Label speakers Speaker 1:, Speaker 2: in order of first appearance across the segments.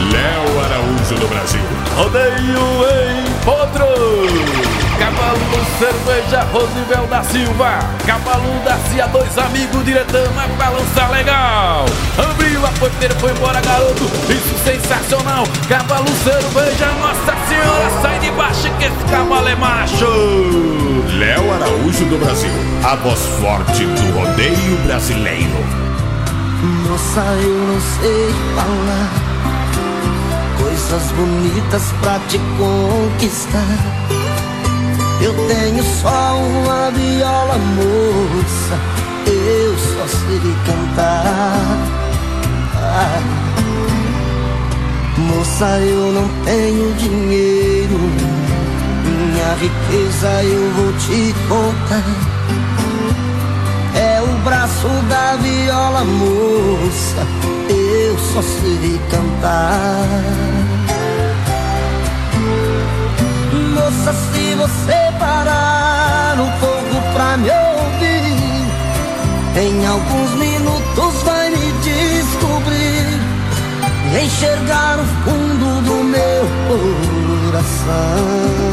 Speaker 1: Léo Araújo do Brasil.
Speaker 2: Rodeio em Potro. Cavalo, cerveja, Rosivel da Silva. Cavalo da Cia, dois amigos, diretão, uma balança legal. Abriu a porteira, foi embora, garoto, isso sensacional. Cavalo, cerveja, Nossa Senhora, sai de baixo que esse cavalo é macho.
Speaker 1: Léo Araújo do Brasil, a voz forte do rodeio brasileiro.
Speaker 3: Moça, eu não sei falar coisas bonitas pra te conquistar. Eu tenho só uma viola, moça, eu só sei cantar. Moça, eu não tenho dinheiro, minha riqueza eu vou te contar. É o braço da viola, moça, eu só sei cantar. Moça, se você parar um pouco pra me ouvir, em alguns minutos vai me descobrir e enxergar o fundo do meu coração.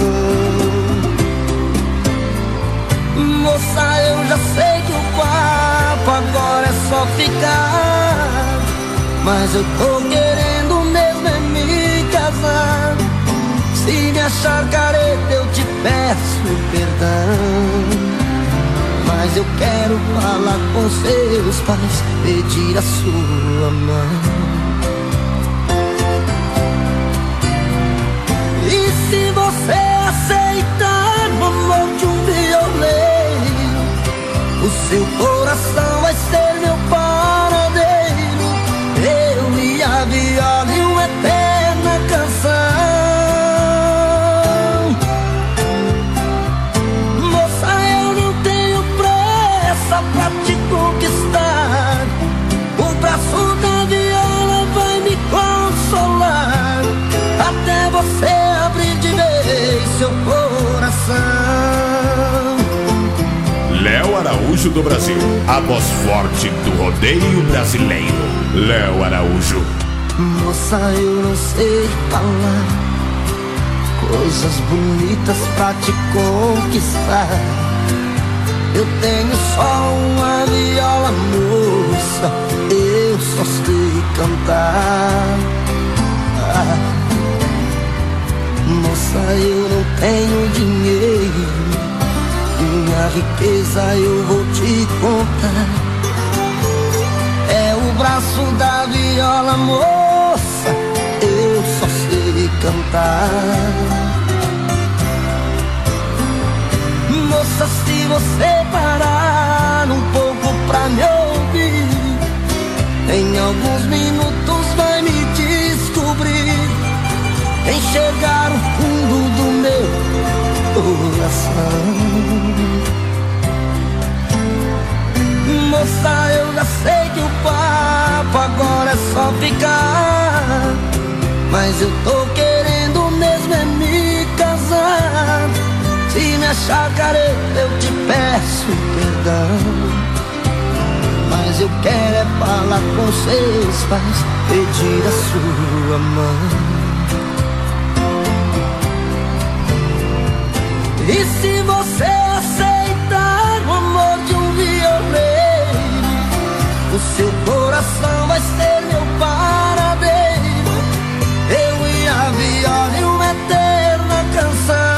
Speaker 3: Moça, eu já sei que o papo agora é só ficar, mas eu tô querendo mesmo é me casar. Se me achar careta eu te peço perdão, mas eu quero falar com seus pais, pedir a sua mão. E se você aceitar o amor de um violeiro, o seu coração vai ser meu paradeiro. Eu e a viola e uma eterna canção. Pra te conquistar, o braço da viola vai me consolar, até você abrir de vez seu coração.
Speaker 1: Léo Araújo do Brasil, a voz forte do rodeio brasileiro. Léo Araújo.
Speaker 3: Moça, eu não sei falar coisas bonitas pra te conquistar. Eu tenho só uma viola, moça, eu só sei cantar. Moça, eu não tenho dinheiro, minha riqueza eu vou te contar. É o braço da viola, moça, eu só sei cantar. Moça, se você parar um pouco pra me ouvir, em alguns minutos vai me descobrir, enxergar o fundo do meu coração. Moça, eu já sei que o papo agora é só ficar, mas eu tô querendo mesmo é me casar. Se me achar careta eu te peço perdão, mas eu quero é falar com seus pais, pedir a sua mão. E se você aceitar o amor de um violeiro, o seu coração vai ser meu paradeiro. Eu e a viola e uma eterna canção.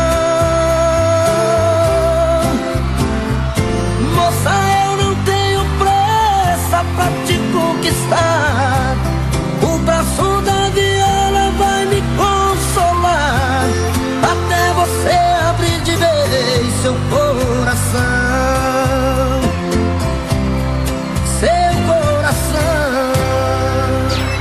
Speaker 3: Pra te conquistar, o braço da viola vai me consolar, até você abrir de vez seu coração.